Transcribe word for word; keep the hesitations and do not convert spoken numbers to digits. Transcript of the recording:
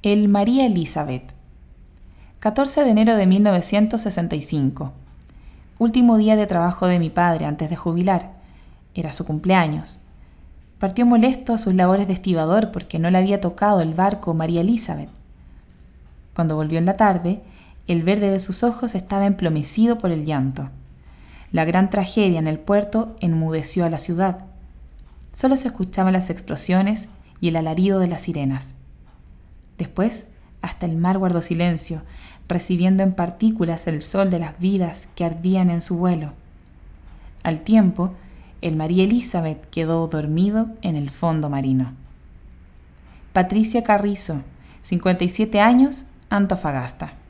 El María Elizabeth. catorce de enero de mil novecientos sesenta y cinco. Último día de trabajo de mi padre antes de jubilar. Era su cumpleaños. Partió molesto a sus labores de estibador porque no le había tocado el barco María Elizabeth. Cuando volvió en la tarde, el verde de sus ojos estaba emplomecido por el llanto. La gran tragedia en el puerto enmudeció a la ciudad. Solo se escuchaban las explosiones y el alarido de las sirenas. Después, hasta el mar guardó silencio, recibiendo en partículas el sol de las vidas que ardían en su vuelo. Al tiempo, el María Elizabeth quedó dormido en el fondo marino. Patricia Carrizo, cincuenta y siete años, Antofagasta.